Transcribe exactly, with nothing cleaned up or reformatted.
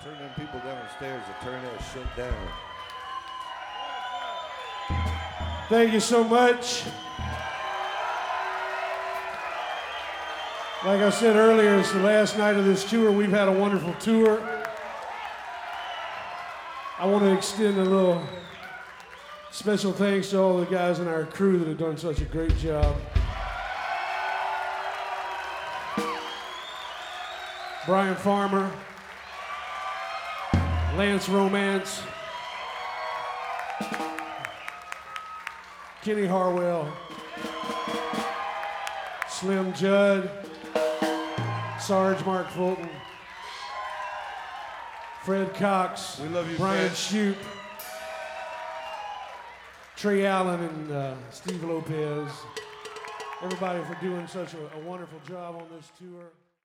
Turn them people downstairs to turn that shit down. Thank you so much. Like I said earlier, it's the last night of this tour. We've had a wonderful tour. I want to extend a little special thanks to all the guys in our crew that have done such a great job. Brian Farmer, Lance Romance, Kenny Harwell, Slim Judd, Sarge Mark Fulton, Fred Cox, we love you, Brian Fred. Shoup, Trey Allen, and uh, Steve Lopez. Everybody for doing such a, a wonderful job on this tour.